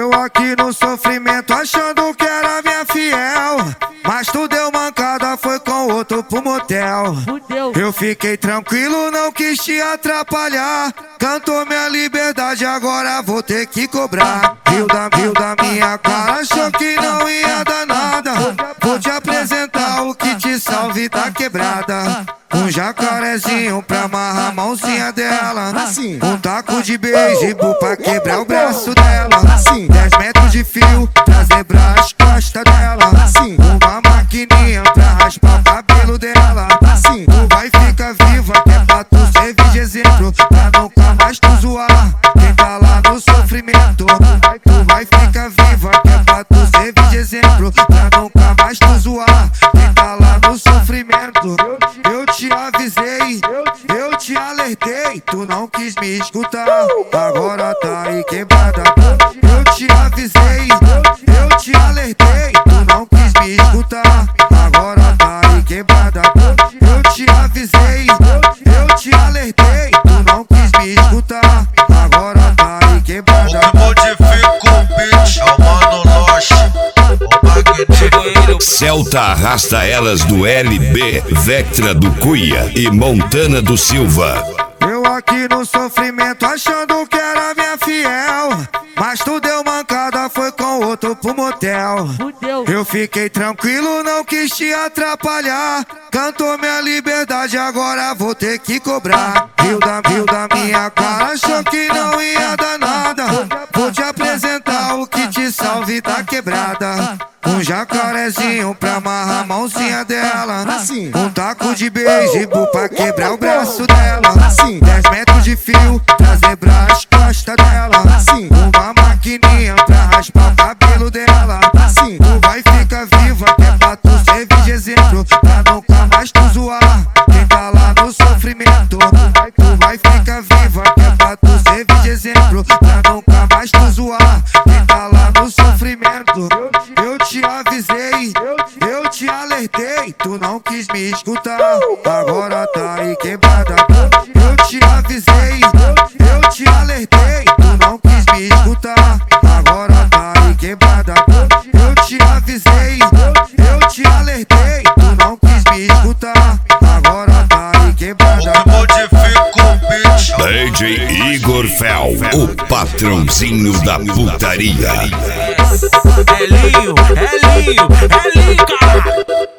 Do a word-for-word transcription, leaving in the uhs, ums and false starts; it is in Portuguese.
Eu aqui no sofrimento achando que era minha fiel, mas tu deu mancada, foi com outro pro motel. Eu fiquei tranquilo, não quis te atrapalhar. Cantou minha liberdade, agora vou ter que cobrar. Viu da, viu da minha cara, achou que não ia dar nada. Vou te apresentar o que te salve da quebrada. Um jacarezinho pra amarrar a mãozinha dela. Um taco de beisebol pra quebrar o braço dela. Dez metros de fio pra zebrar as costas dela. Uma maquininha pra raspar o cabelo dela. Tu vai ficar viva, que é pra tu servir de exemplo, pra nunca mais tu zoar quem tá lá no sofrimento. Tu vai ficar viva, que é pra tu servir de exemplo, pra nunca mais tu zoar quem tá lá no sofrimento. Eu te avisei, eu te alertei, tu não quis me escutar, agora tá aí quebrada. Eu te avisei, eu te alertei, tu não quis me escutar, agora tá aí quebrada. Eu te avisei, eu te alertei, tu não quis me escutar, agora tá aí quebrada. O que modifica o beat é o Mano Loche, o magnífico. Celta arrasta elas do L B, Vectra do Cuia e Montana do Silva. Eu aqui no sofrimento achando que era minha fiel, mas tu deu mancada, foi com outro pro motel. Eu fiquei tranquilo, não quis te atrapalhar. Cantou minha liberdade, agora vou ter que cobrar. Viu da, viu da minha cara, achou que não ia dar nada. Vou te apresentar o que te salve da quebrada. Um jacarezinho pra amarrar a mãozinha dela. Um taco de beisebol pra quebrar o braço dela. Dez metros de fio pra zebrar as costas dela. Uma maquininha pra raspar o cabelo dela. Tu vai ficar viva, que é pra tu servir de exemplo, pra nunca mais tu zoar quem tá lá no sofrimento. Tu vai ficar viva, que é pra tu servir de exemplo, pra nunca mais tu zoar quem tá lá no sofrimento. Eu te avisei, eu te alertei, tu não quis me escutar, agora tá aí quebrada. Eu te avisei, eu te alertei, tu não quis me escutar, agora tá aí quebrada. Eu te avisei, eu te alertei, tu não quis me escutar, agora tá aí quebrada. O que modifica o beat D J Igor Fel, o patrãozinho da putaria. É Linho, é Linho, é Linho, cara.